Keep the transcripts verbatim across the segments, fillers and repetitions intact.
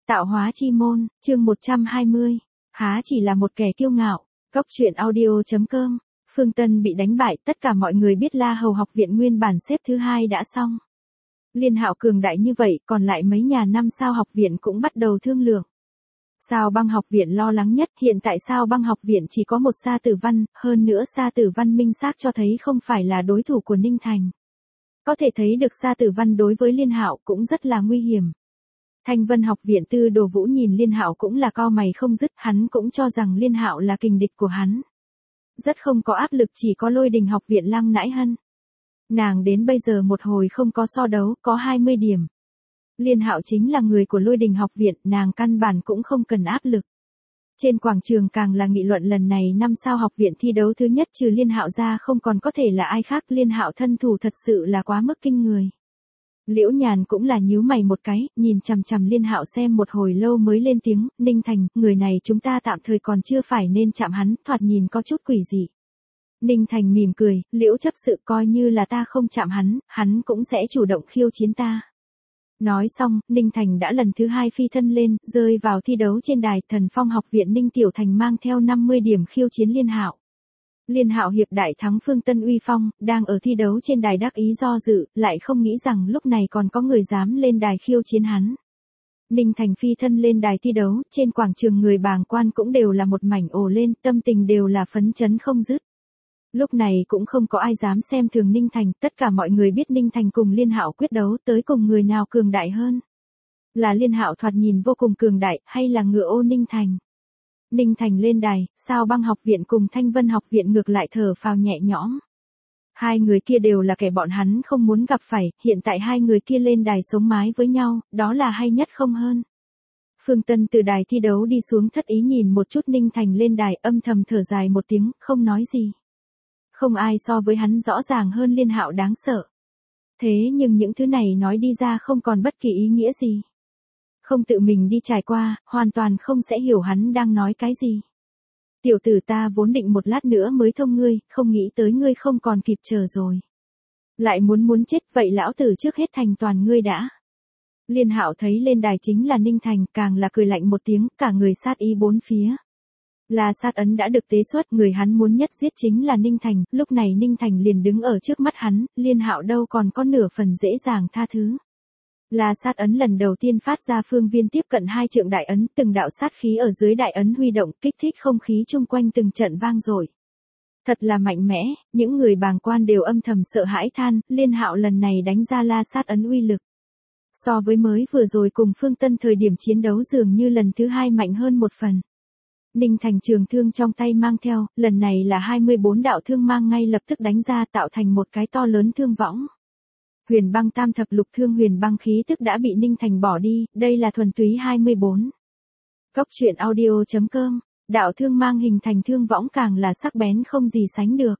Tạo hóa chi môn, chương một trăm hai mươi. Há chỉ là một kẻ kiêu ngạo. Cốc truyện audio chấm com. Phương Tân bị đánh bại, tất cả mọi người biết La Hầu học viện nguyên bản xếp thứ hai đã xong. Liên Hạo cường đại như vậy, còn lại mấy nhà năm sao học viện cũng bắt đầu thương lượng. Sao Băng học viện lo lắng nhất, hiện tại Sao Băng học viện chỉ có một Sa Tử Văn, hơn nữa Sa Tử Văn minh xác cho thấy không phải là đối thủ của Ninh Thành. Có thể thấy được Sa Tử Văn đối với Liên Hạo cũng rất là nguy hiểm. Thanh Vân học viện Tư Đồ Vũ nhìn Liên Hạo cũng là cau mày không dứt, hắn cũng cho rằng Liên Hạo là kình địch của hắn. Rất không có áp lực, chỉ có Lôi Đình học viện Lăng Nãi Hân. Nàng đến bây giờ một hồi không có so đấu, có hai mươi điểm. Liên Hạo chính là người của Lôi Đình học viện, nàng căn bản cũng không cần áp lực. Trên quảng trường càng là nghị luận lần này năm sao học viện thi đấu thứ nhất trừ Liên Hạo ra không còn có thể là ai khác, Liên Hạo thân thủ thật sự là quá mức kinh người. Liễu Nhàn cũng là nhíu mày một cái, nhìn chằm chằm Liên Hạo xem một hồi lâu mới lên tiếng, Ninh Thành, người này chúng ta tạm thời còn chưa phải nên chạm hắn, thoạt nhìn có chút quỷ dị. Ninh Thành mỉm cười, Liễu chấp sự coi như là ta không chạm hắn, hắn cũng sẽ chủ động khiêu chiến ta. Nói xong, Ninh Thành đã lần thứ hai phi thân lên, rơi vào thi đấu trên đài, Thần Phong học viện Ninh Tiểu Thành mang theo năm mươi điểm khiêu chiến Liên Hạo. Liên Hạo hiệp đại thắng Phương Tân uy phong, đang ở thi đấu trên đài đắc ý do dự, lại không nghĩ rằng lúc này còn có người dám lên đài khiêu chiến hắn. Ninh Thành phi thân lên đài thi đấu, trên quảng trường người bàng quan cũng đều là một mảnh ồ lên, tâm tình đều là phấn chấn không dứt. Lúc này cũng không có ai dám xem thường Ninh Thành, tất cả mọi người biết Ninh Thành cùng Liên Hạo quyết đấu tới cùng người nào cường đại hơn. Là Liên Hạo thoạt nhìn vô cùng cường đại, hay là ngựa ô Ninh Thành. Ninh Thành lên đài, Sao Băng học viện cùng Thanh Vân học viện ngược lại thở phào nhẹ nhõm. Hai người kia đều là kẻ bọn hắn không muốn gặp phải, hiện tại hai người kia lên đài sống mái với nhau, đó là hay nhất không hơn. Phương Tân từ đài thi đấu đi xuống thất ý nhìn một chút Ninh Thành lên đài, âm thầm thở dài một tiếng, không nói gì. Không ai so với hắn rõ ràng hơn Liên Hạo đáng sợ. Thế nhưng những thứ này nói đi ra không còn bất kỳ ý nghĩa gì. Không tự mình đi trải qua, hoàn toàn không sẽ hiểu hắn đang nói cái gì. Tiểu tử ta vốn định một lát nữa mới thông ngươi, không nghĩ tới ngươi không còn kịp chờ rồi. Lại muốn muốn chết, vậy lão tử trước hết thành toàn ngươi đã. Liên Hạo thấy lên đài chính là Ninh Thành, càng là cười lạnh một tiếng, cả người sát ý bốn phía. Là sát ấn đã được tế xuất, người hắn muốn nhất giết chính là Ninh Thành, lúc này Ninh Thành liền đứng ở trước mắt hắn, Liên Hạo đâu còn có nửa phần dễ dàng tha thứ. Là sát ấn lần đầu tiên phát ra phương viên tiếp cận hai trượng đại ấn, từng đạo sát khí ở dưới đại ấn huy động, kích thích không khí chung quanh từng trận vang dội. Thật là mạnh mẽ, những người bàng quan đều âm thầm sợ hãi than, Liên Hạo lần này đánh ra la sát ấn uy lực. So với mới vừa rồi cùng Phương Tân thời điểm chiến đấu dường như lần thứ hai mạnh hơn một phần. Ninh Thành trường thương trong tay mang theo, lần này là hai mươi bốn đạo thương mang ngay lập tức đánh ra tạo thành một cái to lớn thương võng. Huyền băng tam thập lục thương huyền băng khí tức đã bị Ninh Thành bỏ đi, đây là thuần túy hai mươi bốn. Cốc truyện audio chấm com, đạo thương mang hình thành thương võng càng là sắc bén không gì sánh được.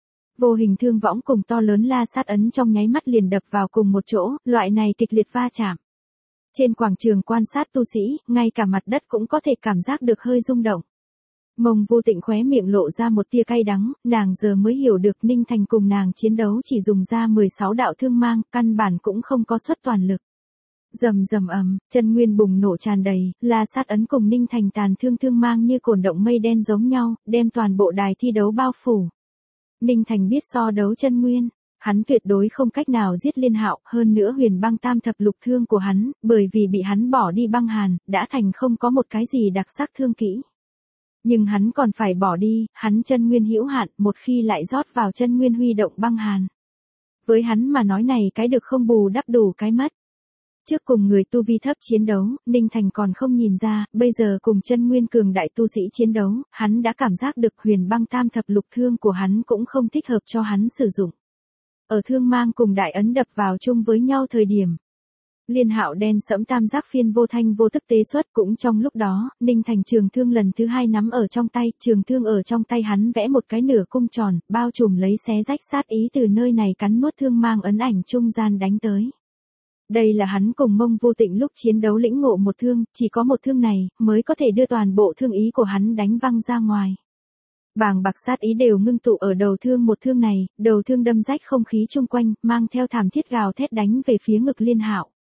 Vô hình thương võng cùng to lớn la sát ấn trong nháy mắt liền đập vào cùng một chỗ, loại này kịch liệt va chạm. Trên quảng trường quan sát tu sĩ, ngay cả mặt đất cũng có thể cảm giác được hơi rung động. Mông Vô Tịnh khóe miệng lộ ra một tia cay đắng, nàng giờ mới hiểu được Ninh Thành cùng nàng chiến đấu chỉ dùng ra mười sáu đạo thương mang, căn bản cũng không có xuất toàn lực. Rầm rầm ầm, chân nguyên bùng nổ tràn đầy, la sát ấn cùng Ninh Thành tàn thương thương mang như cồn động mây đen giống nhau, đem toàn bộ đài thi đấu bao phủ. Ninh Thành biết so đấu chân nguyên, hắn tuyệt đối không cách nào giết Liên Hạo, hơn nữa huyền băng tam thập lục thương của hắn, bởi vì bị hắn bỏ đi băng hàn, đã thành không có một cái gì đặc sắc thương kỹ. Nhưng hắn còn phải bỏ đi, hắn chân nguyên hữu hạn, một khi lại rót vào chân nguyên huy động băng hàn. Với hắn mà nói này cái được không bù đắp đủ cái mất. Trước cùng người tu vi thấp chiến đấu, Ninh Thành còn không nhìn ra, bây giờ cùng chân nguyên cường đại tu sĩ chiến đấu, hắn đã cảm giác được huyền băng tam thập lục thương của hắn cũng không thích hợp cho hắn sử dụng. Ở thương mang cùng đại ấn đập vào chung với nhau thời điểm. Liên Hạo đen sẫm tam giác phiên vô thanh vô tức tế xuất, cũng trong lúc đó, Ninh Thành trường thương lần thứ hai nắm ở trong tay, trường thương ở trong tay hắn vẽ một cái nửa cung tròn, bao trùm lấy xé rách sát ý từ nơi này cắn nuốt thương mang ấn ảnh trung gian đánh tới. Đây là hắn cùng Mông Vô Tịnh lúc chiến đấu lĩnh ngộ một thương, chỉ có một thương này, mới có thể đưa toàn bộ thương ý của hắn đánh văng ra ngoài. Bàng bạc sát ý đều ngưng tụ ở đầu thương một thương này, đầu thương đâm rách không khí chung quanh, mang theo thảm thiết gào thét đánh về phía ngực Liên Hạo.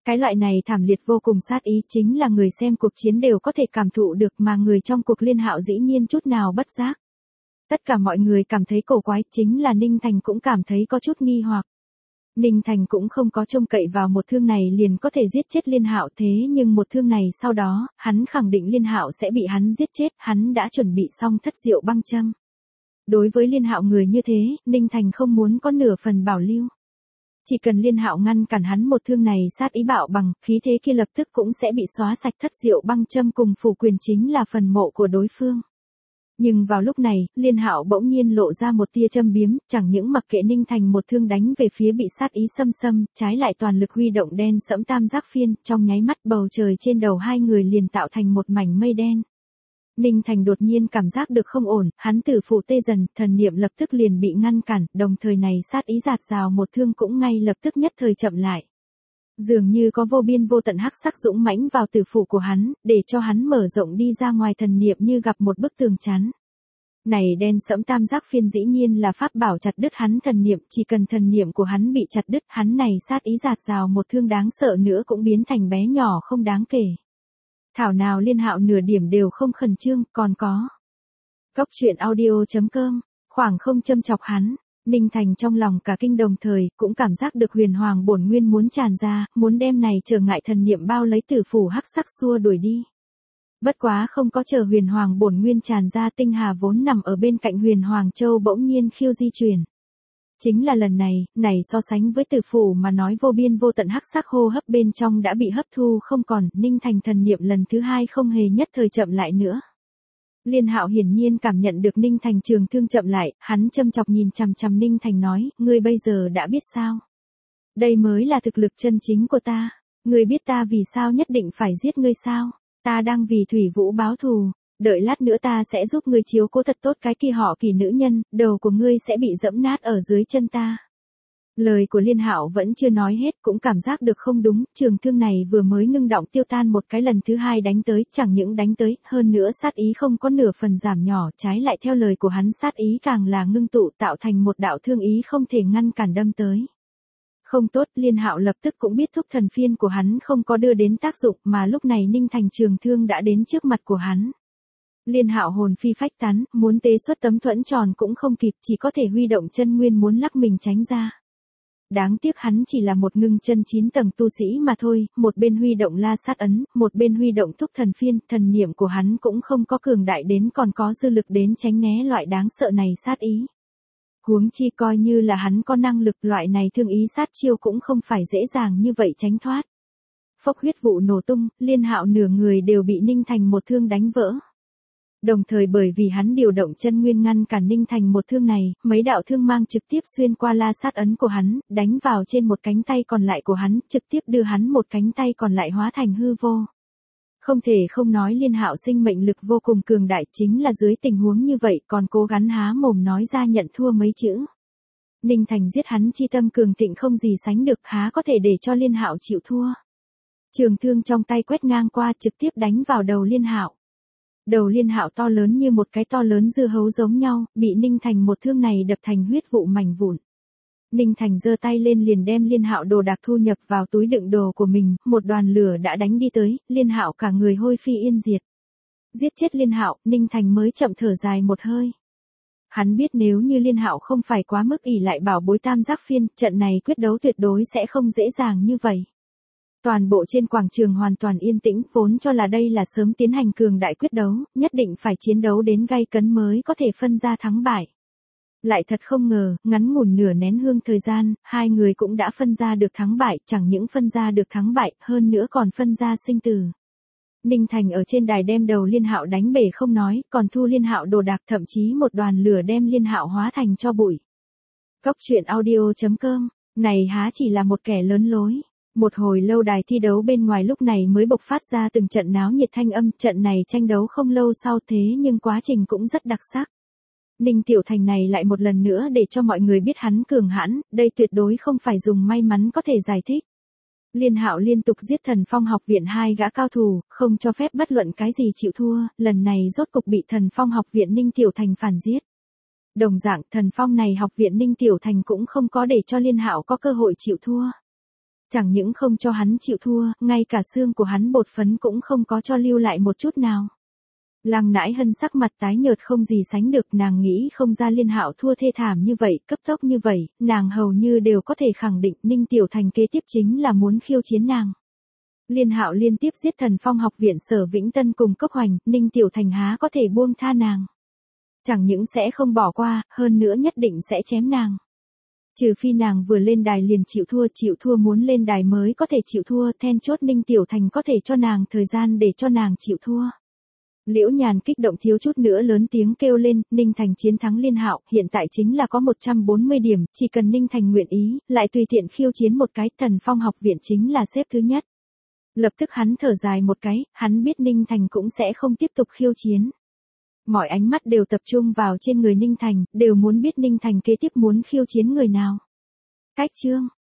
Cái loại này thảm liệt vô cùng sát ý chính là người xem cuộc chiến đều có thể cảm thụ được mà người trong cuộc Liên Hạo dĩ nhiên chút nào bất giác. Tất cả mọi người cảm thấy cổ quái, chính là Ninh Thành cũng cảm thấy có chút nghi hoặc. Ninh Thành cũng không có trông cậy vào một thương này liền có thể giết chết Liên Hạo, thế nhưng một thương này sau đó, hắn khẳng định Liên Hạo sẽ bị hắn giết chết, hắn đã chuẩn bị xong thất diệu băng châm. Đối với Liên Hạo người như thế, Ninh Thành không muốn có nửa phần bảo lưu. Chỉ cần Liên Hạo ngăn cản hắn một thương này sát ý bạo bằng, khí thế kia lập tức cũng sẽ bị xóa sạch, thất diệu băng châm cùng phủ quyền chính là phần mộ của đối phương. Nhưng vào lúc này, Liên Hạo bỗng nhiên lộ ra một tia châm biếm, chẳng những mặc kệ Ninh Thành một thương đánh về phía bị sát ý xâm xâm, trái lại toàn lực huy động đen sẫm tam giác phiên, trong nháy mắt bầu trời trên đầu hai người liền tạo thành một mảnh mây đen. Ninh Thành đột nhiên cảm giác được không ổn, hắn tử phụ tê dần, thần niệm lập tức liền bị ngăn cản, đồng thời này sát ý giạt rào một thương cũng ngay lập tức nhất thời chậm lại. Dường như có vô biên vô tận hắc sắc dũng mãnh vào tử phụ của hắn, để cho hắn mở rộng đi ra ngoài, thần niệm như gặp một bức tường chắn. Này đen sẫm tam giác phiên dĩ nhiên là pháp bảo chặt đứt hắn thần niệm, chỉ cần thần niệm của hắn bị chặt đứt, hắn này sát ý giạt rào một thương đáng sợ nữa cũng biến thành bé nhỏ không đáng kể. Thảo nào Liên Hạo nửa điểm đều không khẩn trương, còn có. Cốc truyện audio chấm com, khoảng không châm chọc hắn. Ninh Thành trong lòng cả kinh đồng thời, cũng cảm giác được huyền hoàng bổn nguyên muốn tràn ra, muốn đem này trở ngại thần niệm bao lấy tử phủ hắc sắc xua đuổi đi. Bất quá không có chờ huyền hoàng bổn nguyên tràn ra, tinh hà vốn nằm ở bên cạnh huyền hoàng châu bỗng nhiên khiêu di chuyển. Chính là lần này, này so sánh với tử phủ mà nói vô biên vô tận hắc sắc hô hấp bên trong đã bị hấp thu không còn, Ninh Thành thần niệm lần thứ hai không hề nhất thời chậm lại nữa. Liên Hạo hiển nhiên cảm nhận được Ninh Thành trường thương chậm lại, hắn châm chọc nhìn chằm chằm Ninh Thành nói, ngươi bây giờ đã biết sao? Đây mới là thực lực chân chính của ta, ngươi biết ta vì sao nhất định phải giết ngươi sao? Ta đang vì Thủy Vũ báo thù, đợi lát nữa ta sẽ giúp ngươi chiếu cố thật tốt cái kia họ Kỳ nữ nhân, đầu của ngươi sẽ bị dẫm nát ở dưới chân ta. Lời của Liên Hạo vẫn chưa nói hết, cũng cảm giác được không đúng, trường thương này vừa mới ngưng động tiêu tan một cái lần thứ hai đánh tới, chẳng những đánh tới, hơn nữa sát ý không có nửa phần giảm nhỏ, trái lại theo lời của hắn sát ý càng là ngưng tụ tạo thành một đạo thương ý không thể ngăn cản đâm tới. Không tốt, Liên Hạo lập tức cũng biết thúc thần phiên của hắn không có đưa đến tác dụng, mà lúc này Ninh Thành trường thương đã đến trước mặt của hắn. Liên Hạo hồn phi phách tán, muốn tế xuất tấm thuẫn tròn cũng không kịp, chỉ có thể huy động chân nguyên muốn lắc mình tránh ra. Đáng tiếc hắn chỉ là một ngưng chân chín tầng tu sĩ mà thôi, một bên huy động la sát ấn, một bên huy động thúc thần phiên, thần niệm của hắn cũng không có cường đại đến còn có dư lực đến tránh né loại đáng sợ này sát ý. Huống chi coi như là hắn có năng lực, loại này thương ý sát chiêu cũng không phải dễ dàng như vậy tránh thoát. Phốc huyết vụ nổ tung, Liên Hạo nửa người đều bị Ninh Thành một thương đánh vỡ. Đồng thời bởi vì hắn điều động chân nguyên ngăn cản Ninh Thành một thương này, mấy đạo thương mang trực tiếp xuyên qua la sát ấn của hắn, đánh vào trên một cánh tay còn lại của hắn, trực tiếp đưa hắn một cánh tay còn lại hóa thành hư vô. Không thể không nói Liên Hạo sinh mệnh lực vô cùng cường đại, chính là dưới tình huống như vậy còn cố gắng há mồm nói ra nhận thua mấy chữ. Ninh Thành giết hắn chi tâm cường thịnh không gì sánh được, há có thể để cho Liên Hạo chịu thua. Trường thương trong tay quét ngang qua trực tiếp đánh vào đầu Liên Hạo. Đầu Liên Hạo to lớn như một cái to lớn dưa hấu giống nhau, bị Ninh Thành một thương này đập thành huyết vụ mảnh vụn. Ninh Thành giơ tay lên liền đem Liên Hạo đồ đạc thu nhập vào túi đựng đồ của mình, một đoàn lửa đã đánh đi tới, Liên Hạo cả người hôi phi yên diệt. Giết chết Liên Hạo, Ninh Thành mới chậm thở dài một hơi. Hắn biết nếu như Liên Hạo không phải quá mức ỷ lại bảo bối tam giác phiên, trận này quyết đấu tuyệt đối sẽ không dễ dàng như vậy. Toàn bộ trên quảng trường hoàn toàn yên tĩnh, vốn cho là đây là sớm tiến hành cường đại quyết đấu, nhất định phải chiến đấu đến gay cấn mới có thể phân ra thắng bại. Lại thật không ngờ, ngắn ngủn nửa nén hương thời gian, hai người cũng đã phân ra được thắng bại, chẳng những phân ra được thắng bại, hơn nữa còn phân ra sinh tử. Ninh Thành ở trên đài đem đầu Liên Hạo đánh bể không nói, còn thu Liên Hạo đồ đạc, thậm chí một đoàn lửa đem Liên Hạo hóa thành tro bụi. Cốc truyện audio chấm com, này há chỉ là một kẻ lớn lối. Một hồi lâu đài thi đấu bên ngoài lúc này mới bộc phát ra từng trận náo nhiệt thanh âm, trận này tranh đấu không lâu sau thế nhưng quá trình cũng rất đặc sắc. Ninh Tiểu Thành này lại một lần nữa để cho mọi người biết hắn cường hãn, đây tuyệt đối không phải dùng may mắn có thể giải thích. Liên Hạo liên tục giết Thần Phong học viện hai gã cao thủ, không cho phép bất luận cái gì chịu thua, lần này rốt cục bị Thần Phong học viện Ninh Tiểu Thành phản giết. Đồng dạng, Thần Phong này học viện Ninh Tiểu Thành cũng không có để cho Liên Hạo có cơ hội chịu thua. Chẳng những không cho hắn chịu thua, ngay cả xương của hắn bột phấn cũng không có cho lưu lại một chút nào. Lăng Nãi Hân sắc mặt tái nhợt không gì sánh được, nàng nghĩ không ra Liên Hạo thua thê thảm như vậy, cấp tốc như vậy, nàng hầu như đều có thể khẳng định Ninh Tiểu Thành kế tiếp chính là muốn khiêu chiến nàng. Liên Hạo liên tiếp giết Thần Phong học viện Sở Vĩnh Tân cùng Cốc Hoành, Ninh Tiểu Thành há có thể buông tha nàng. Chẳng những sẽ không bỏ qua, hơn nữa nhất định sẽ chém nàng. Trừ phi nàng vừa lên đài liền chịu thua, chịu thua muốn lên đài mới có thể chịu thua, then chốt Ninh Tiểu Thành có thể cho nàng thời gian để cho nàng chịu thua. Liễu Nhàn kích động thiếu chút nữa lớn tiếng kêu lên, Ninh Thành chiến thắng Liên Hạo, hiện tại chính là có một trăm bốn mươi điểm, chỉ cần Ninh Thành nguyện ý, lại tùy tiện khiêu chiến một cái, Thần Phong học viện chính là xếp thứ nhất. Lập tức hắn thở dài một cái, hắn biết Ninh Thành cũng sẽ không tiếp tục khiêu chiến. Mọi ánh mắt đều tập trung vào trên người Ninh Thành, đều muốn biết Ninh Thành kế tiếp muốn khiêu chiến người nào. Cách chương